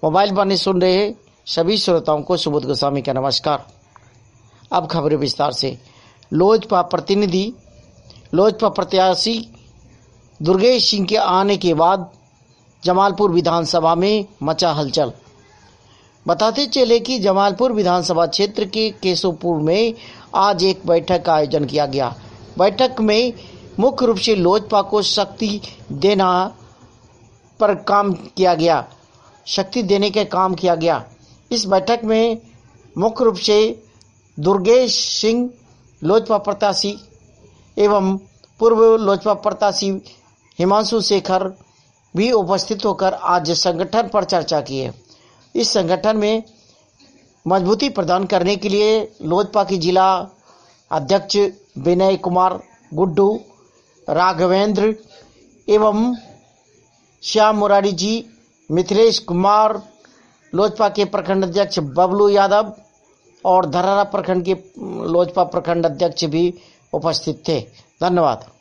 Mobile पर सुन रहे सभी श्रोताओं को सुबोध गोस्वामी का नमस्कार। अब खबरें विस्तार से। लोजपा प्रत्याशी दुर्गेश सिंह के आने के बाद जमालपुर विधानसभा में मचा हलचल। बताते चले कि जमालपुर विधानसभा क्षेत्र के केशवपुर में आज एक बैठक का आयोजन किया गया। बैठक में मुख्य रूप से लोजपा को शक्ति देने का काम किया गया। इस बैठक में मुख्य रूप से दुर्गेश सिंह लोजपा प्रत्याशी एवं पूर्व लोजपा प्रत्याशी हिमांशु शेखर भी उपस्थित होकर आज संगठन पर चर्चा की है। इस संगठन में मजबूती प्रदान करने के लिए लोजपा की जिला अध्यक्ष विनय कुमार गुड्डू, राघवेंद्र एवं श्याम मुरारी जी, मिथिलेश कुमार, लोजपा के प्रखंड अध्यक्ष बबलू यादव और धरारा प्रखंड के लोजपा प्रखंड अध्यक्ष भी उपस्थित थे। धन्यवाद।